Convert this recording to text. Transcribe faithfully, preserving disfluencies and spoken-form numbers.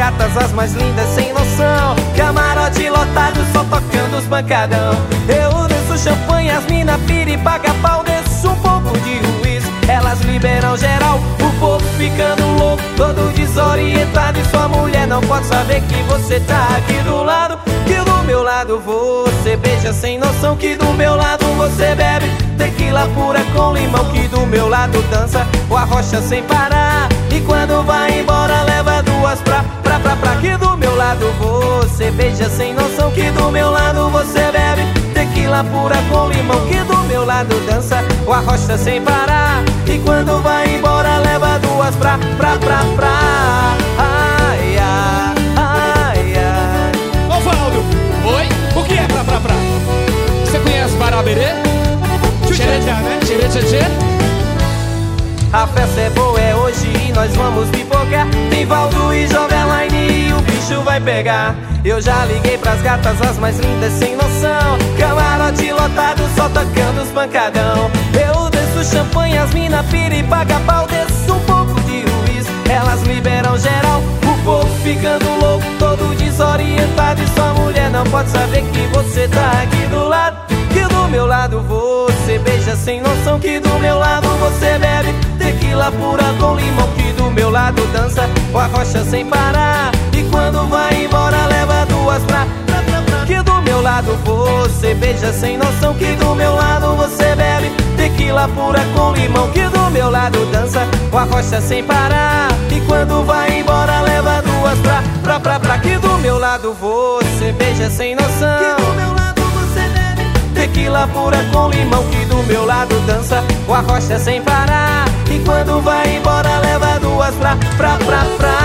gatas, as mais lindas sem noção. Camarote lotado, só tocando os pancadão. Eu desço champanhe, as mina pira e paga pau. Desço um pouco de ruízo, elas liberam geral. O povo ficando louco, todo desorientado. E sua mulher não pode saber que você tá aqui do lado. Que do meu lado você beija sem noção. Que do meu lado você bebe tequila pura com limão. Que do meu lado dança o arrocha sem parar. E quando vai embora leva duas pra, pra, pra, pra. Que do meu lado você beija sem noção. Que do meu lado você bebe tequila pura com limão. Que do meu lado dança o arrocha sem parar. E quando vai embora leva duas pra, pra, pra, pra. Ai, ai, ai, ai. Ô Valdo, oi? O que é pra, pra, pra? Você conhece Baraberê? Tchê-tchê, né? Tchê-tchê-tchê. A festa é boa, é hoje e nós vamos pipocar. Tem Valdo e Joveline e o bicho vai pegar. Eu já liguei pras gatas, as mais lindas sem noção. Camarote lotado, só tocando os pancadão. Eu desço champanhe, as mina pira e paga pau. Desço um pouco de ruízo, elas liberam geral. O povo ficando louco, todo desorientado. E sua mulher não pode saber que você tá aqui do lado. Que do meu lado você beija sem noção. Que do meu lado você bebe tequila pura com limão. Que do meu lado dança o arrocha sem parar. E quando vai embora leva duas pra, pra, pra, pra. Que do meu lado você beija sem noção. Que do meu lado você bebe tequila pura com limão. Que do meu lado dança o arrocha sem parar. E quando vai embora leva duas pra, pra, pra, pra. Que do meu lado você beija sem noção. Que do meu lado você bebe tequila pura com limão. Que do meu lado dança o arrocha sem parar. E quando vai embora leva duas pra, pra, pra, pra.